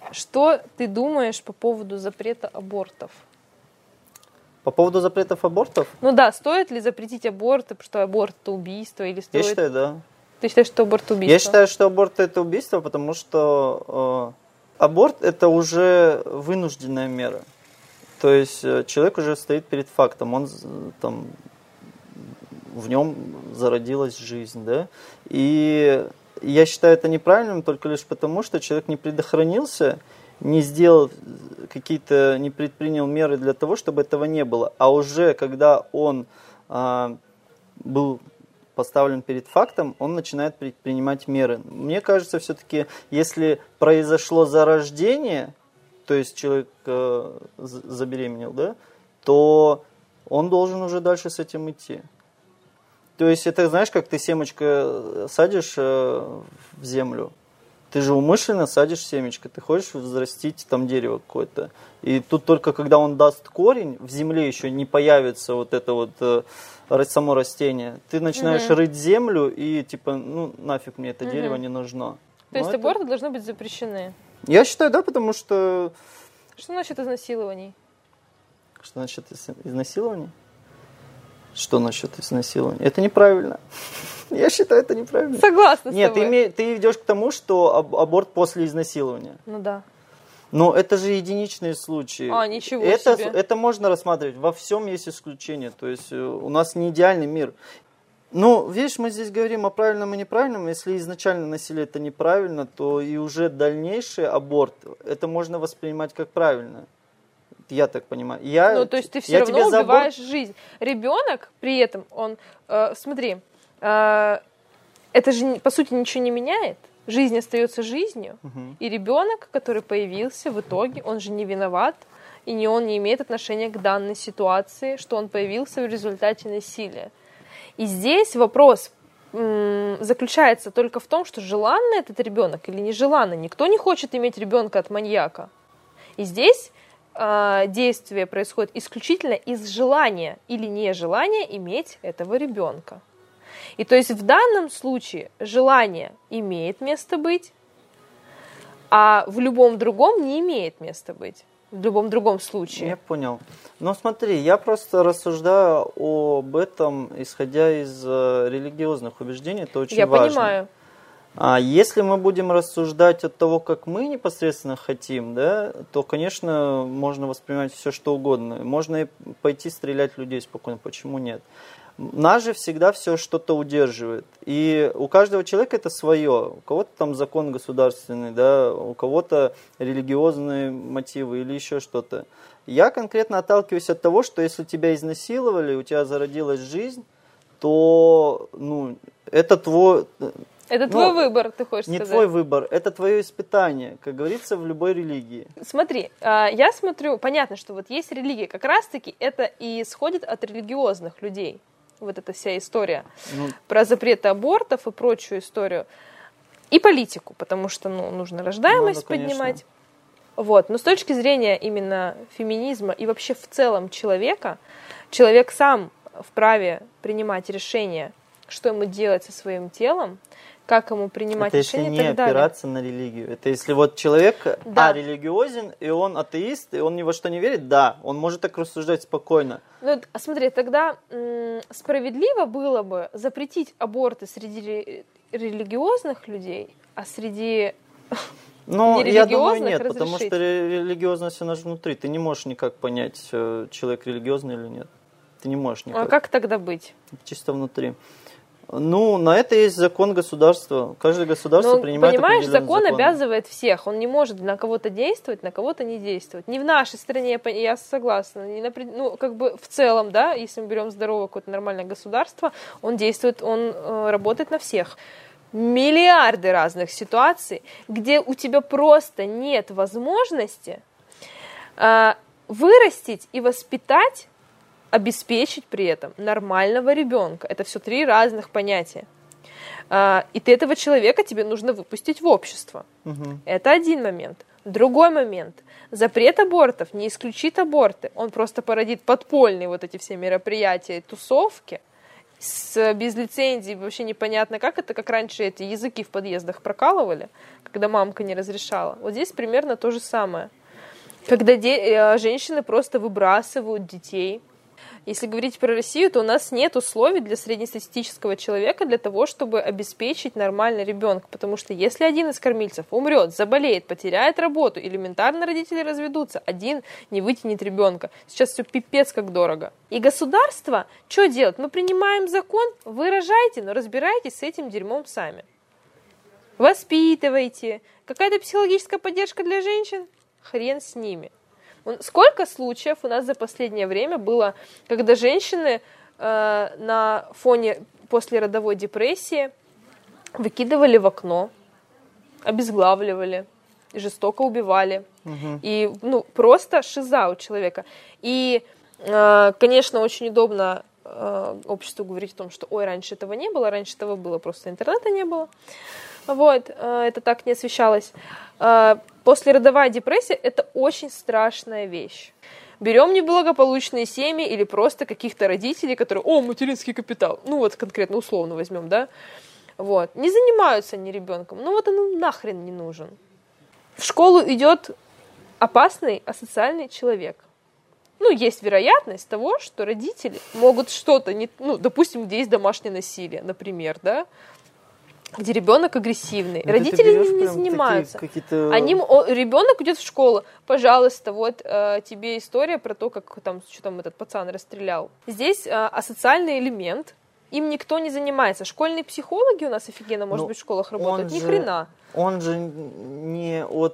Что ты думаешь по поводу запрета абортов? По поводу запретов абортов? Ну да, стоит ли запретить аборты, потому что аборт это убийство, или стоит... Я считаю, да. Ты считаешь, что аборт убийство? Я считаю, что аборт это убийство, потому что аборт это уже вынужденная мера. То есть человек уже стоит перед фактом, он там в нем зародилась жизнь, да. И я считаю это неправильным только лишь потому, что человек не предохранился, не сделал какие-то, не предпринял меры для того, чтобы этого не было. А уже когда он был поставлен перед фактом, он начинает предпринимать меры. Мне кажется, все-таки, если произошло зарождение, то есть человек забеременел, да, то он должен уже дальше с этим идти. То есть это, знаешь, как ты семечко садишь в землю, ты же умышленно садишь семечко, ты хочешь взрастить там дерево какое-то. И тут только когда он даст корень, в земле еще не появится вот это вот само растение, ты начинаешь рыть землю и типа, ну нафиг мне это дерево не нужно. То есть аборты должны быть запрещены? Я считаю, да, потому что... Что насчет изнасилований? Что насчет изнасилований? Что насчет изнасилования? Это неправильно. Я считаю, это неправильно. Согласна с Нет, тобой. Нет, ты идешь к тому, что аборт после изнасилования. Ну да. Но это же единичные случаи. Ничего себе. Это можно рассматривать. Во всем есть исключения. То есть у нас не идеальный мир. Ну, видишь, мы здесь говорим о правильном и неправильном. Если изначально носили это неправильно, то и уже дальнейший аборт, это можно воспринимать как правильно. Я так понимаю. То есть ты все равно убиваешь жизнь. Ребенок при этом, он, смотри, это же по сути ничего не меняет. Жизнь остается жизнью. И ребенок, который появился в итоге, он же не виноват, и он не имеет отношения к данной ситуации, что он появился в результате насилия. И здесь вопрос заключается только в том, что желанный этот ребенок или нежеланный. Никто не хочет иметь ребенка от маньяка. И здесь действие происходит исключительно из желания или нежелания иметь этого ребенка. И то есть в данном случае желание имеет место быть, а в любом другом не имеет места быть. В любом другом случае. Я понял. Но смотри, я просто рассуждаю об этом, исходя из религиозных убеждений, это очень важно. Я понимаю. Если мы будем рассуждать от того, как мы непосредственно хотим, да, то, конечно, можно воспринимать все, что угодно. Можно и пойти стрелять людей спокойно, почему нет? Нас же всегда все что-то удерживает. И у каждого человека это свое. У кого-то там закон государственный, да, у кого-то религиозные мотивы или еще что-то. Я конкретно отталкиваюсь от того, что если тебя изнасиловали, у тебя зародилась жизнь, то это твой... Это твой выбор, ты хочешь сказать? Не твой выбор, это твое испытание, как говорится, в любой религии. Смотри, я смотрю, понятно, что вот есть религия, как раз-таки это и исходит от религиозных людей. Вот эта вся история про запреты абортов и прочую историю. И политику, потому что нужно рождаемость поднимать. Вот. Но с точки зрения именно феминизма и вообще в целом человека, человек сам вправе принимать решение, что ему делать со своим телом, как ему принимать решения и так далее. Это если не опираться на религию. Это если вот человек религиозен, и он атеист, и он ни во что не верит, да, он может так рассуждать спокойно. Смотри, тогда справедливо было бы запретить аборты среди религиозных людей, а среди нерелигиозных я думаю, нет, разрешить. потому что религиозность, она же внутри. Ты не можешь никак понять, человек религиозный или нет. Ты не можешь никак. А как тогда быть? Чисто внутри. На это есть закон государства. Каждое государство принимает определенный закон. Закон обязывает всех. Он не может на кого-то действовать, на кого-то не действовать. Не в нашей стране, я согласна. В целом, да, если мы берем здоровое какое-то нормальное государство, он действует, он работает на всех. Миллиарды разных ситуаций, где у тебя просто нет возможности вырастить и воспитать, обеспечить при этом нормального ребенка. Это все 3 разных понятия. И ты этого человека тебе нужно выпустить в общество. Это один момент. Другой момент. Запрет абортов не исключит аборты. Он просто породит подпольные вот эти все мероприятия и тусовки. без лицензии, вообще непонятно как это, как раньше эти языки в подъездах прокалывали, когда мамка не разрешала. Вот здесь примерно то же самое. Когда женщины просто выбрасывают детей. Если говорить про Россию, то у нас нет условий для среднестатистического человека для того, чтобы обеспечить нормальный ребенка. Потому что если один из кормильцев умрет, заболеет, потеряет работу, элементарно родители разведутся, один не вытянет ребенка. Сейчас все пипец как дорого. И государство что делает? Мы принимаем закон, вы рожайте, но разбирайтесь с этим дерьмом сами. Воспитывайте. Какая-то психологическая поддержка для женщин? Хрен с ними. Сколько случаев у нас за последнее время было, когда женщины на фоне послеродовой депрессии выкидывали в окно, обезглавливали, жестоко убивали. И просто шиза у человека. И, конечно, очень удобно обществу говорить о том, что ой, раньше этого не было, раньше этого было, просто интернета не было. Вот, это так не освещалось. Послеродовая депрессия – это очень страшная вещь. Берем неблагополучные семьи или просто каких-то родителей, которые, материнский капитал, вот конкретно условно возьмем, да, вот, не занимаются они ребенком, вот он нахрен не нужен. В школу идет опасный асоциальный человек. Есть вероятность того, что родители могут что-то, допустим, где есть домашнее насилие, например, да, где ребенок агрессивный. Родители не занимаются. Ребенок идет в школу. Пожалуйста, вот тебе история про то, как что там этот пацан расстрелял. Здесь асоциальный элемент. Им никто не занимается. Школьные психологи у нас офигенно, может быть, в школах работают. Ни хрена. Он же не от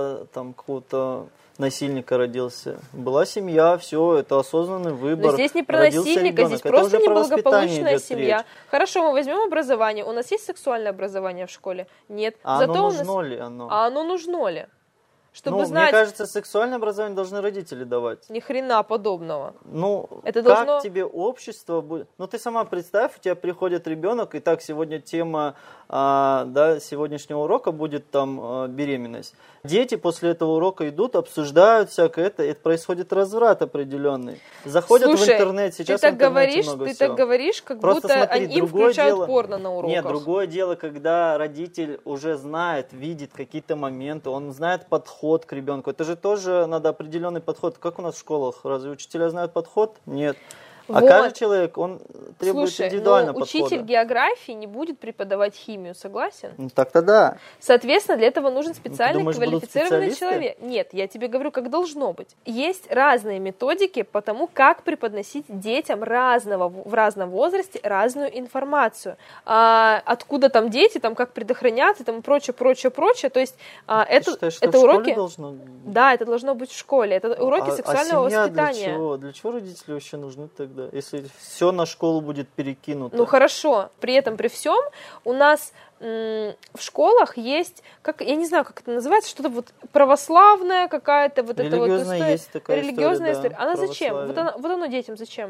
какого-то насильника родился. Была семья, все, это осознанный выбор. Но здесь не про насильника, здесь просто неблагополучная семья. Хорошо, мы возьмем образование. У нас есть сексуальное образование в школе? Нет. А оно нужно ли оно? А оно нужно ли? Чтобы знать... Мне кажется, сексуальное образование должны родители давать. Ни хрена подобного. Это как тебе общество будет... ты сама представь, у тебя приходит ребенок, и так сегодня тема сегодняшнего урока будет беременность. Дети после этого урока идут, обсуждают всякое это происходит разврат определенный. Заходят в интернет, сейчас в интернете много всего. Ты так говоришь, как просто будто смотри, им включают порно на уроках. Нет, другое дело, когда родитель уже знает, видит какие-то моменты, он знает подход к ребенку. Это же тоже надо определенный подход. Как у нас в школах? Разве учителя знают подход? Нет. А каждый человек, он требует индивидуального подхода. Учитель географии не будет преподавать химию, согласен? Так-то да. Соответственно, для этого нужен специальный квалифицированный человек. Нет, я тебе говорю, как должно быть. Есть разные методики по тому, как преподносить детям в разном возрасте разную информацию. Откуда дети, как предохраняться, и прочее. То есть это уроки... должно... Да, это должно быть в школе. Это уроки сексуального воспитания. Для чего? Для чего родители вообще нужны тогда? Если все на школу будет перекинуто. Хорошо. При этом, при всем, у нас в школах есть, я не знаю, как это называется, что-то православное, какая-то религиозная история. Есть такая религиозная история. Она зачем? Вот оно детям зачем?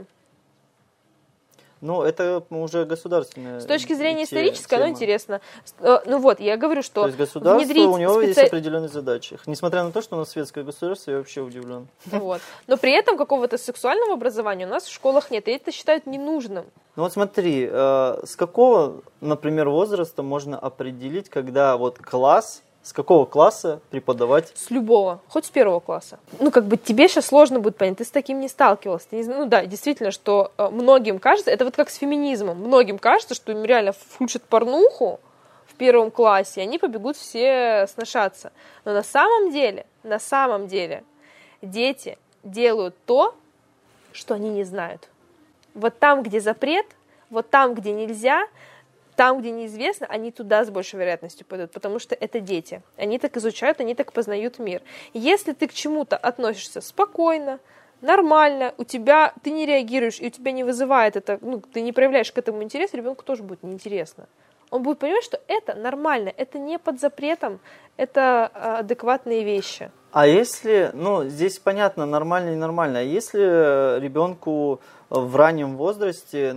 Это уже государственная. С точки зрения исторической, оно интересно. Я говорю, что то есть государство, у него есть определенные задачи. Несмотря на то, что у нас светское государство, я вообще удивлен. Но при этом какого-то сексуального образования у нас в школах нет, и это считают ненужным. Смотри, с какого, например, возраста можно определить, когда класс... С какого класса преподавать? С любого, хоть с 1 класса. Тебе сейчас сложно будет понять, ты с таким не сталкивался. Ты не знаешь, действительно, что многим кажется, это как с феминизмом, многим кажется, что им реально включат порнуху в 1 классе, и они побегут все сношаться. Но на самом деле, дети делают то, что они не знают. Вот там, где запрет, вот там, где нельзя, там, где неизвестно, они туда с большей вероятностью пойдут, потому что это дети. Они так изучают, они так познают мир. Если ты к чему-то относишься спокойно, нормально, ты не реагируешь, и у тебя не вызывает это, ты не проявляешь к этому интерес, ребенку тоже будет неинтересно. Он будет понимать, что это нормально, это не под запретом, это адекватные вещи. А если, здесь понятно, нормально и ненормально, а если ребенку в раннем возрасте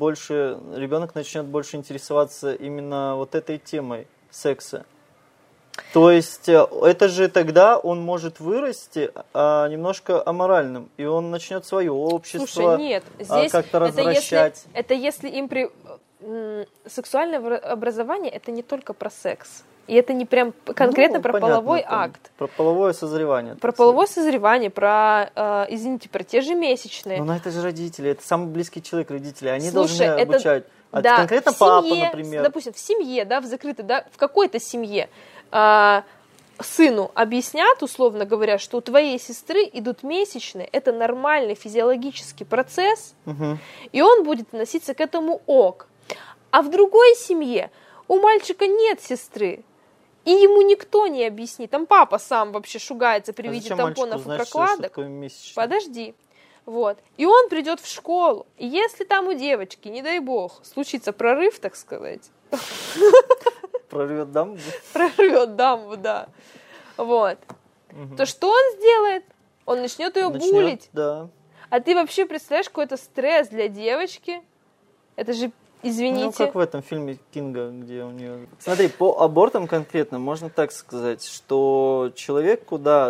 ребенок начнет больше интересоваться именно этой темой секса, То есть это же тогда он может вырасти немножко аморальным, и он начнет свое общество. Слушай, нет, здесь как-то развращать. Это если им сексуальное образование это не только про секс. И это не прям конкретно про понятно, половой акт. Про половое созревание. Про половое созревание, извините, про те же месячные. Но это же родители, это самый близкий человек, родители. Они Слушай, должны обучать. Да, конкретно в семье, папа, например. Допустим, в семье, да, в закрытой, да, в какой-то семье сыну объяснят, условно говоря, что у твоей сестры идут месячные, это нормальный физиологический процесс, и он будет относиться к этому ок. А в другой семье у мальчика нет сестры, и ему никто не объяснит. Там папа сам вообще шугается при виде тампонов и прокладок. Подожди. Вот. И он придет в школу. И если там у девочки, не дай бог, случится прорыв, так сказать. Прорвет дамбу? Прорвет дамбу, да. Вот. То что он сделает? Он начнет ее булить. Да. А ты вообще представляешь, какой это стресс для девочки? Это же, извините. Ну, как в этом фильме Кинга, где у нее... Смотри, по абортам конкретно можно так сказать, что человек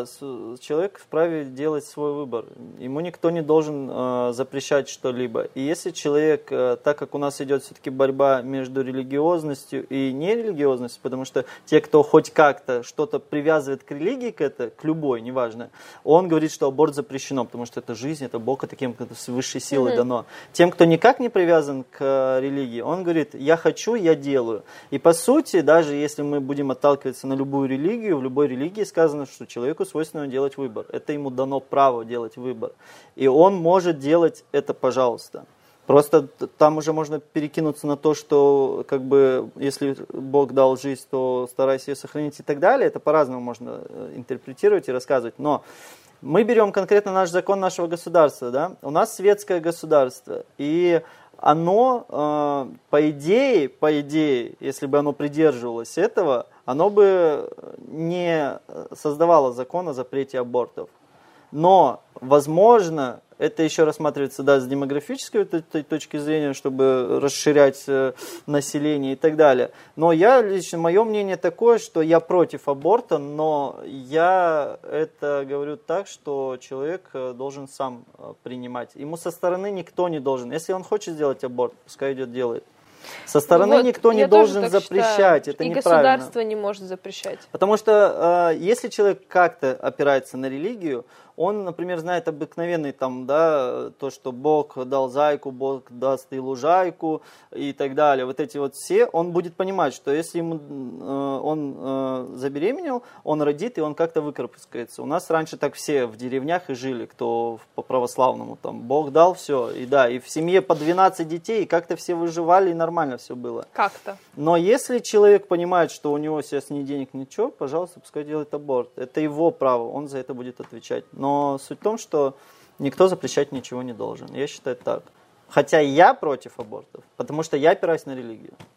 вправе делать свой выбор. Ему никто не должен запрещать что-либо. И если человек, так как у нас идет все-таки борьба между религиозностью и нерелигиозностью, потому что те, кто хоть как-то что-то привязывает к религии, к любой, неважно, он говорит, что аборт запрещено, потому что это жизнь, это Бог, это кем-то с высшей силой дано. Тем, кто никак не привязан к религии, он говорит, я хочу, я делаю. И по сути, даже если мы будем отталкиваться на любую религию, в любой религии сказано, что человеку свойственно делать выбор. Это ему дано право делать выбор. И он может делать это, пожалуйста. Просто там уже можно перекинуться на то, что как бы, если Бог дал жизнь, то старайся ее сохранить и так далее. Это по-разному можно интерпретировать и рассказывать. Но мы берем конкретно наш закон нашего государства. Да? У нас светское государство. И оно, по идее, если бы оно придерживалось этого, оно бы не создавало закон о запрете абортов. Но, возможно, это еще рассматривается, да, с демографической точки зрения, чтобы расширять население и так далее. Но мое мнение такое, что я против аборта, но я это говорю так, что человек должен сам принимать. Ему со стороны никто не должен. Если он хочет сделать аборт, пускай идет делает. Со стороны никто не должен запрещать, это неправильно. И государство не может запрещать. Потому что если человек как-то опирается на религию, он, например, знает обыкновенный то, что Бог дал зайку, Бог даст и лужайку и так далее. Вот эти вот все, он будет понимать, что если он забеременел, он родит, и он как-то выкарабкается. У нас раньше так все в деревнях и жили, кто по православному, Бог дал все, и в семье по 12 детей, и как-то все выживали, и нормально все было. Как-то. Но если человек понимает, что у него сейчас ни денег, ничего, пожалуйста, пускай делает аборт. Это его право, он за это будет отвечать. Но суть в том, что никто запрещать ничего не должен. Я считаю так. Хотя я против абортов, потому что я опираюсь на религию.